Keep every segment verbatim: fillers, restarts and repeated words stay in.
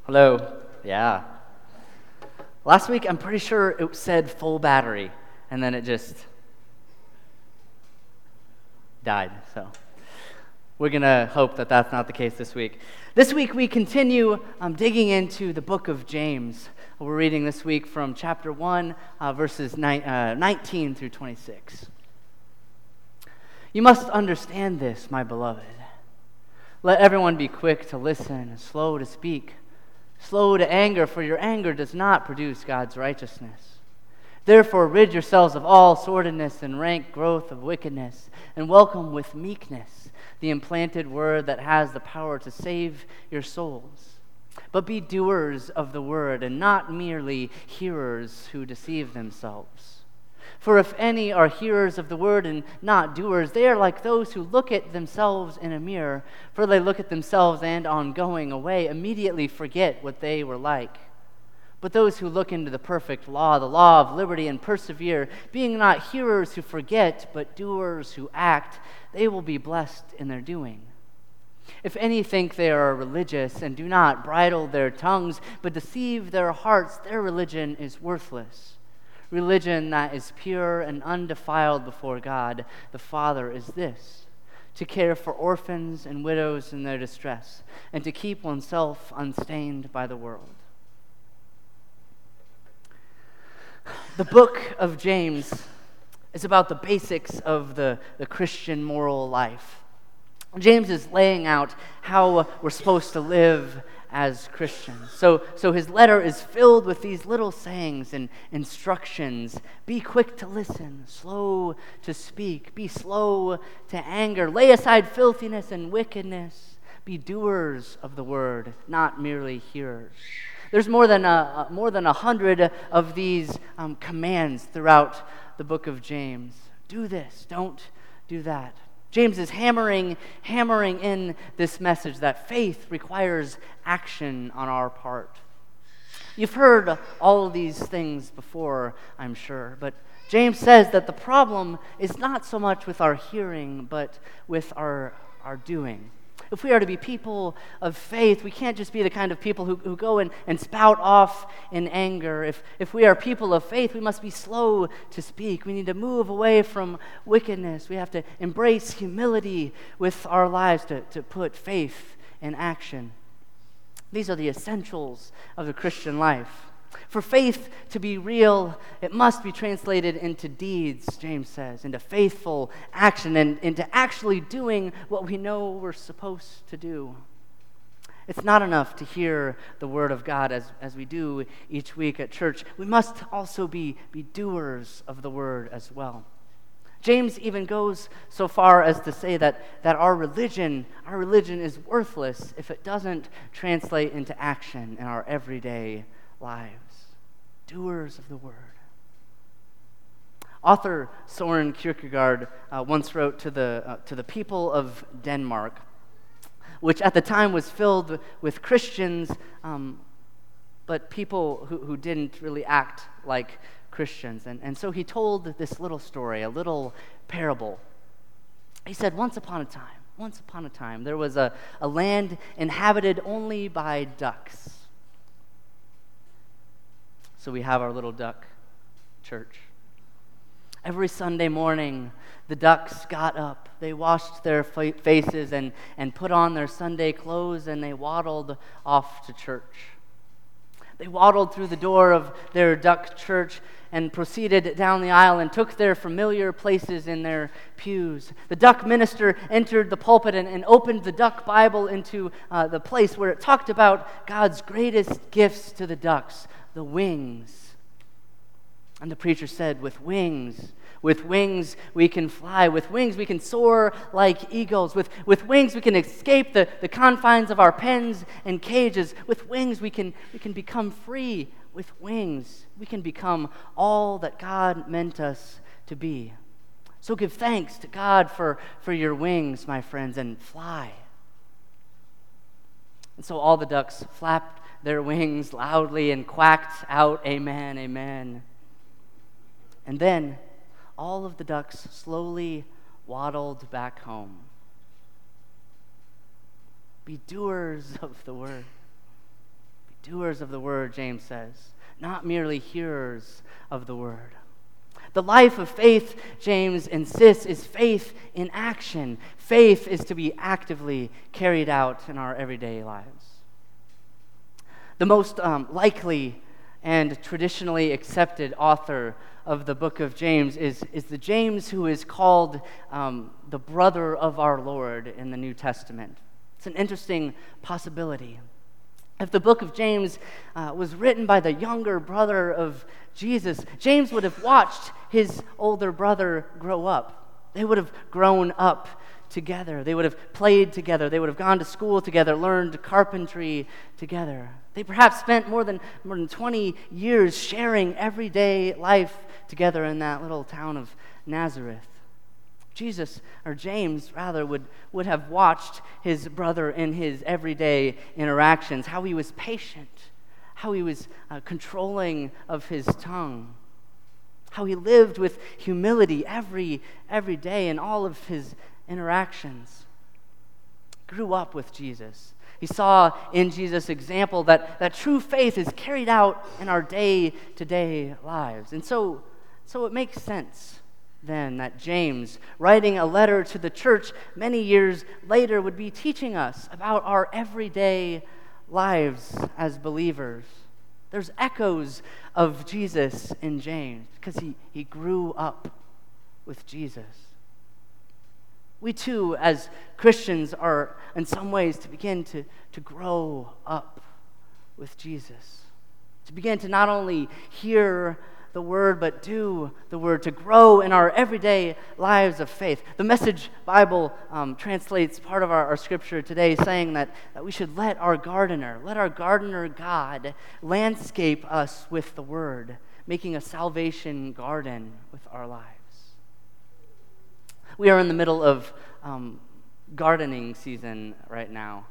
Hello. Yeah. Last week, I'm pretty sure it said full battery, and then it just died. So we're going to hope that that's not the case this week. This week, we continue um, digging into the book of James. We're reading this week from chapter one, uh, verses ni- uh, nineteen through twenty-six. You must understand this, my beloved. Let everyone be quick to listen, slow to speak, slow to anger, for your anger does not produce God's righteousness. Therefore, rid yourselves of all sordidness and rank growth of wickedness, and welcome with meekness the implanted word that has the power to save your souls. But be doers of the word, and not merely hearers who deceive themselves. For if any are hearers of the word and not doers, they are like those who look at themselves in a mirror, for they look at themselves and, on going away, immediately forget what they were like. But those who look into the perfect law, the law of liberty, and persevere, being not hearers who forget, but doers who act, they will be blessed in their doing. If any think they are religious and do not bridle their tongues, but deceive their hearts, their religion is worthless. Religion that is pure and undefiled before God, the Father, is this: to care for orphans and widows in their distress, and to keep oneself unstained by the world. The book of James is about the basics of the, the Christian moral life. James is laying out how we're supposed to live as Christians. So, so his letter is filled with these little sayings and instructions. Be quick to listen, slow to speak, be slow to anger, lay aside filthiness and wickedness, be doers of the word, not merely hearers. There's more than a, more than a hundred of these um, commands throughout the book of James. Do this, don't do that. James is hammering, hammering in this message that faith requires action on our part. You've heard all of these things before, I'm sure, but James says that the problem is not so much with our hearing, but with our, our doing. If we are to be people of faith, we can't just be the kind of people who, who go and, and spout off in anger. If, if we are people of faith, we must be slow to speak. We need to move away from wickedness. We have to embrace humility with our lives to, to put faith in action. These are the essentials of the Christian life. For faith to be real, it must be translated into deeds, James says, into faithful action, and into actually doing what we know we're supposed to do. It's not enough to hear the word of God as, as we do each week at church. We must also be, be doers of the word as well. James even goes so far as to say that, that our religion, our religion is worthless if it doesn't translate into action in our everyday lives. Doers of the word. Author Soren Kierkegaard uh, once wrote to the uh, to the people of Denmark, which at the time was filled with Christians, um, but people who, who didn't really act like Christians. And, and so he told this little story, a little parable. He said, once upon a time, once upon a time, there was a, a land inhabited only by ducks. So we have our little duck church. Every Sunday morning, the ducks got up. They washed their fa- faces and, and put on their Sunday clothes, and they waddled off to church. They waddled through the door of their duck church and proceeded down the aisle and took their familiar places in their pews. The duck minister entered the pulpit and, and opened the duck Bible into uh, the place where it talked about God's greatest gifts to the ducks, the wings. And the preacher said, with wings, with wings we can fly. With wings we can soar like eagles. With, with wings we can escape the, the confines of our pens and cages. With wings we can, we can become free. With wings we can become all that God meant us to be. So give thanks to God for, for your wings, my friends, and fly. And so all the ducks flapped their wings loudly and quacked out, amen, amen. And then all of the ducks slowly waddled back home. Be doers of the word. Be Doers of the word, James says, not merely hearers of the word. The life of faith, James insists, is faith in action. Faith is to be actively carried out in our everyday lives. The most um, likely and traditionally accepted author of the book of James is, is the James who is called um, the brother of our Lord in the New Testament. It's an interesting possibility. If the book of James uh, was written by the younger brother of Jesus, James would have watched his older brother grow up. They would have grown up together. They would have played together. They would have gone to school together, learned carpentry together. They perhaps spent more than more than twenty years sharing everyday life together in that little town of Nazareth. Jesus, or James rather, would, would have watched his brother in his everyday interactions, how he was patient, how he was uh, controlling of his tongue, how he lived with humility every, every day in all of his interactions. Grew up with Jesus. He saw in Jesus' example that, that true faith is carried out in our day-to-day lives. And so, so it makes sense then that James, writing a letter to the church many years later, would be teaching us about our everyday lives as believers. There's echoes of Jesus in James because he, he grew up with Jesus. We too, as Christians, are in some ways to begin to, to grow up with Jesus. To begin to not only hear the word, but do the word, to grow in our everyday lives of faith. The Message Bible um, translates part of our, our scripture today saying that, that we should let our gardener, let our gardener God landscape us with the word, making a salvation garden with our lives. We are in the middle of um, gardening season right now.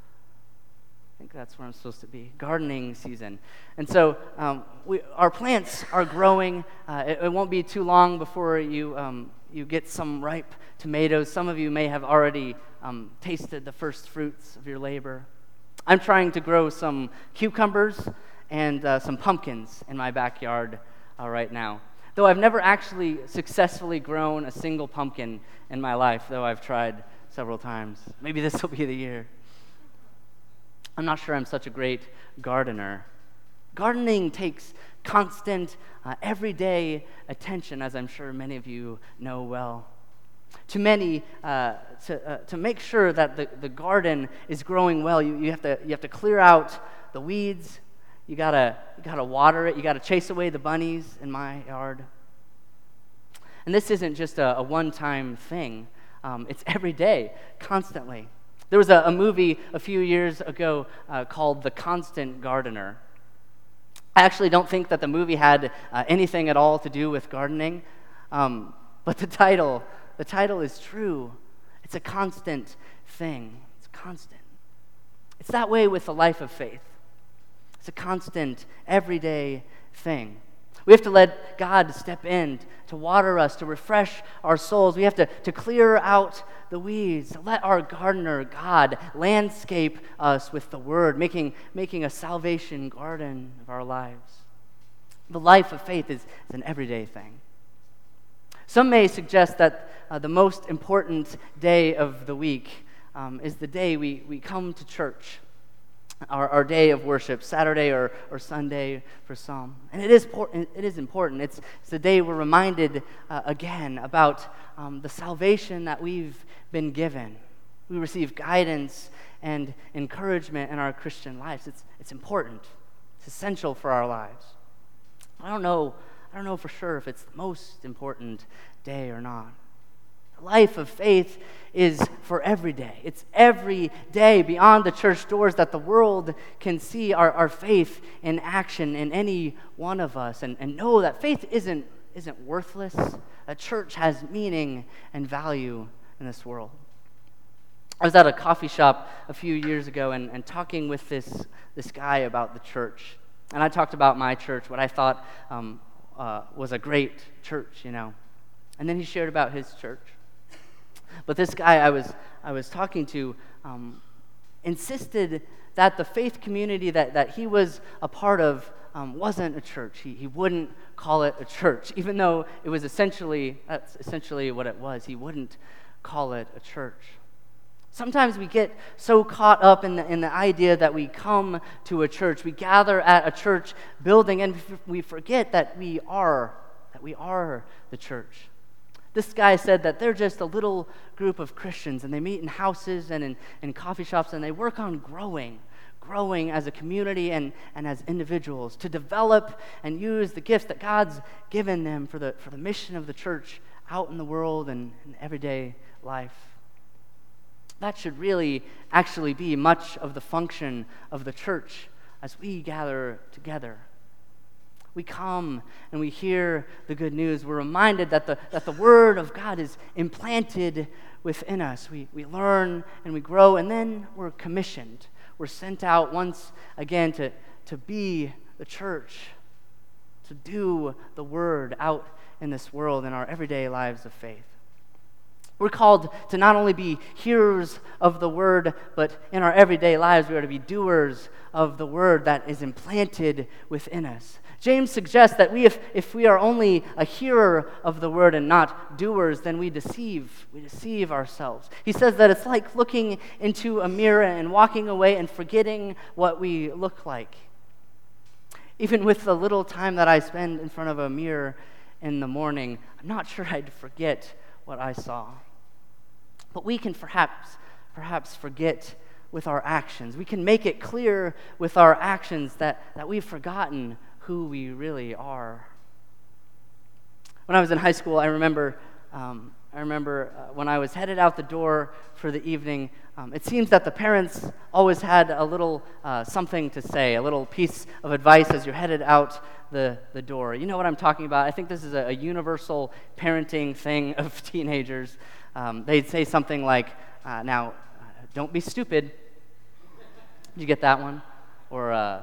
I think that's where I'm supposed to be, gardening season. And so um, we, our plants are growing. Uh, it, it won't be too long before you um, you get some ripe tomatoes. Some of you may have already um, tasted the first fruits of your labor. I'm trying to grow some cucumbers and uh, some pumpkins in my backyard uh, right now. Though I've never actually successfully grown a single pumpkin in my life, though I've tried several times. Maybe this will be the year. I'm not sure I'm such a great gardener. Gardening takes constant, uh, everyday attention, as I'm sure many of you know well. To many, uh, to, uh, to make sure that the, the garden is growing well, you, you, have to, you have to clear out the weeds. You gotta, you gotta water it. You gotta chase away the bunnies in my yard. And this isn't just a, a one-time thing. Um, it's every day, constantly. There was a, a movie a few years ago uh, called The Constant Gardener. I actually don't think that the movie had uh, anything at all to do with gardening, um, but the title, the title is true. It's a constant thing. It's constant. It's that way with the life of faith. It's a constant, everyday thing. We have to let God step in to water us, to refresh our souls. We have to, to clear out the weeds, to let our gardener, God, landscape us with the word, making, making a salvation garden of our lives. The life of faith is, is an everyday thing. Some may suggest that uh, the most important day of the week um, is the day we, we come to church. Our, our day of worship, Saturday or, or Sunday for some. And it is, it is important. It's, it's the day we're reminded uh, again about um, the salvation that we've been given. We receive guidance and encouragement in our Christian lives. It's, it's important. It's essential for our lives. I don't know, I don't know for sure if it's the most important day or not. Life of faith is for every day. It's every day beyond the church doors that the world can see our, our faith in action in any one of us and, and know that faith isn't, isn't worthless. A church has meaning and value in this world. I was at a coffee shop a few years ago and, and talking with this, this guy about the church. And I talked about my church, what I thought um, uh, was a great church, you know. And then he shared about his church. But this guy I was I was talking to um, insisted that the faith community that, that he was a part of um, wasn't a church. He, he wouldn't call it a church, even though it was essentially, that's essentially what it was. He wouldn't call it a church. Sometimes we get so caught up in the, in the idea that we come to a church, we gather at a church building, and we forget that we are, that we are the church. This guy said that they're just a little group of Christians, and they meet in houses and in, in coffee shops, and they work on growing, growing as a community and, and as individuals to develop and use the gifts that God's given them for the, for the mission of the church out in the world and in everyday life. That should really actually be much of the function of the church as we gather together. We come and we hear the good news. We're reminded that the, that the Word of God is implanted within us. We, we learn and we grow, and then we're commissioned. We're sent out once again to, to be the church, to do the Word out in this world in our everyday lives of faith. We're called to not only be hearers of the Word, but in our everyday lives we are to be doers of the Word that is implanted within us. James suggests that we, if, if we are only a hearer of the Word and not doers, then we deceive, we deceive ourselves. He says that it's like looking into a mirror and walking away and forgetting what we look like. Even with the little time that I spend in front of a mirror in the morning, I'm not sure I'd forget what I saw. But we can perhaps, perhaps forget with our actions. We can make it clear with our actions that, that we've forgotten who we really are. When I was in high school, I remember um, I remember uh, when I was headed out the door for the evening, um, it seems that the parents always had a little uh, something to say, a little piece of advice as you're headed out the, the door. You know what I'm talking about? I think this is a, a universal parenting thing of teenagers. Um, they'd say something like, uh, now, uh, don't be stupid. Did you get that one? Or, uh,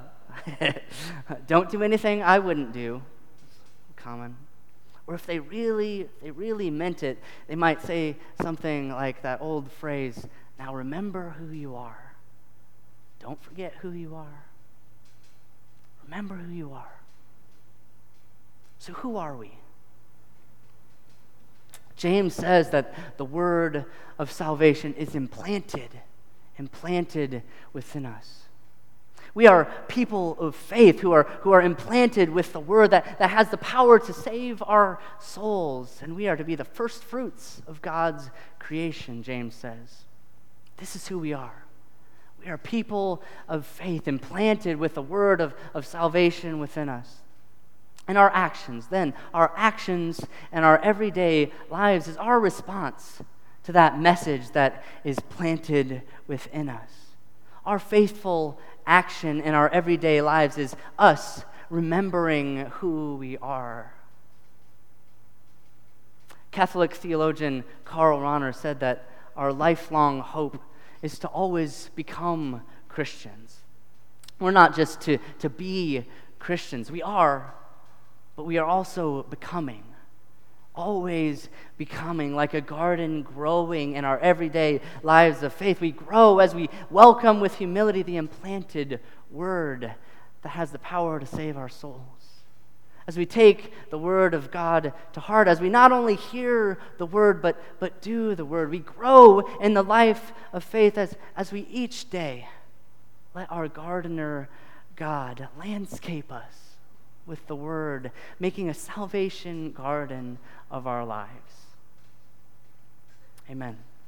don't do anything I wouldn't do. Common. Or if they really, they really meant it, they might say something like that old phrase, now remember who you are. Don't forget who you are. Remember who you are. So who are we? James says that the word of salvation is implanted, implanted within us. We are people of faith who are, who are implanted with the word that, that has the power to save our souls. And we are to be the first fruits of God's creation, James says. This is who we are. We are people of faith, implanted with the word of, of salvation within us. And our actions, then, our actions and our everyday lives is our response to that message that is planted within us. Our faithful action in our everyday lives is us remembering who we are. Catholic theologian Karl Rahner said that our lifelong hope is to always become Christians. We're not just to, to be Christians. We are, but we are also becoming. Always becoming, like a garden growing in our everyday lives of faith. We grow as we welcome with humility the implanted word that has the power to save our souls. As we take the word of God to heart, as we not only hear the word, but, but do the word, we grow in the life of faith as, as we each day let our gardener God landscape us with the word, making a salvation garden of our lives. Amen.